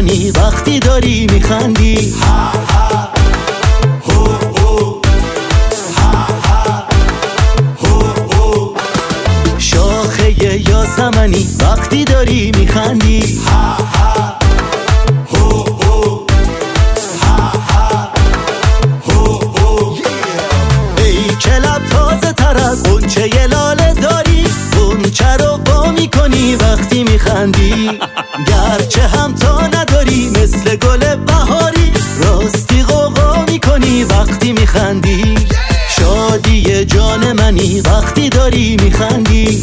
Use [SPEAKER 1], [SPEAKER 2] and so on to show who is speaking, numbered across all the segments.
[SPEAKER 1] منی وقتی داری میخندی. شاخه یاسمنی وقتی داری میخندی. ای که لب تازه تر از غنچه ی لاله داری، غنچه رو وا میکنی وقتی میخندی. گرچه هم تا نداری مثل گل بهاری، راستی غوغا میکنی وقتی میخندی. شادی جان منی وقتی داری میخندی.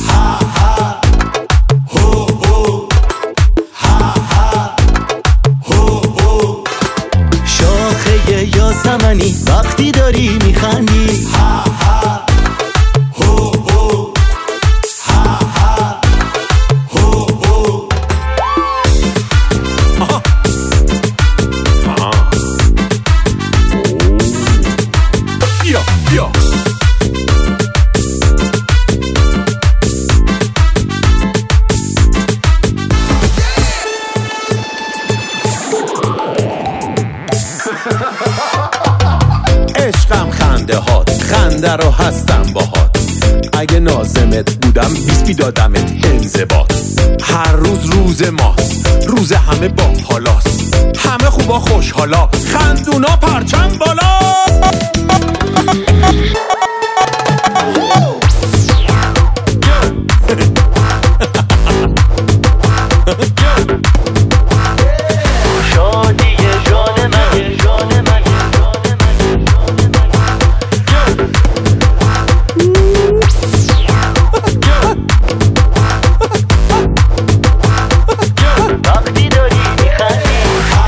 [SPEAKER 1] شاخه یاسمنی وقتی داری میخندی.
[SPEAKER 2] عشقم خنده هات، خنده رو هستم باهات. اگه نازمت بودم بیسپی دادمت انضباط. هر روز روز ماست، روز همه با حالاست. همه خوبا خوشحالا، خندونا پرچم بالا.
[SPEAKER 1] شادی جان من، جان من، وقتی داری میخندی.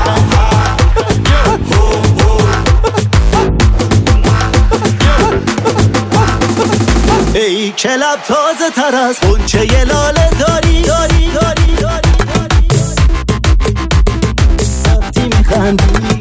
[SPEAKER 1] ای که لب تازه تر از غنچه ی لاله داری، وقتی میخندی.